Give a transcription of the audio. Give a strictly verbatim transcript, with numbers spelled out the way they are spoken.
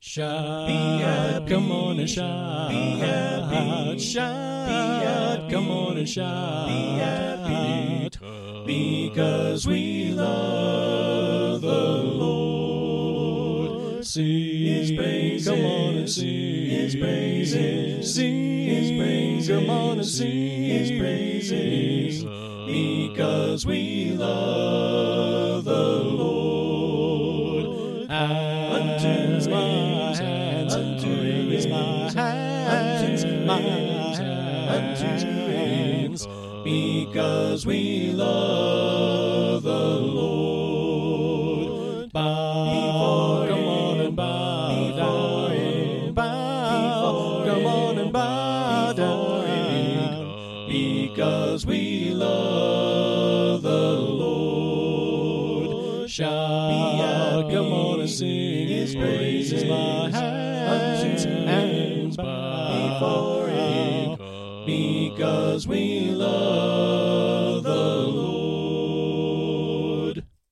Shout, Be happy. come on and shout. Be happy. Shout, Be happy. come on and shout. Be happy. Because we love the Lord. Sing, His praises. come on and sing. His praises. Sing, His praises. come on and sing. His praises. Because we love the Lord. Unto Hands, my hands, unto raise my hands, unto my hands, unto hands, because we love the Lord. bow, come on and bow Before down, him, bow, before come on him, and bow before him, down, because we love the Lord. shout, come on and sing His praises, praises. my hands, Unto hands him, bow before him, because we love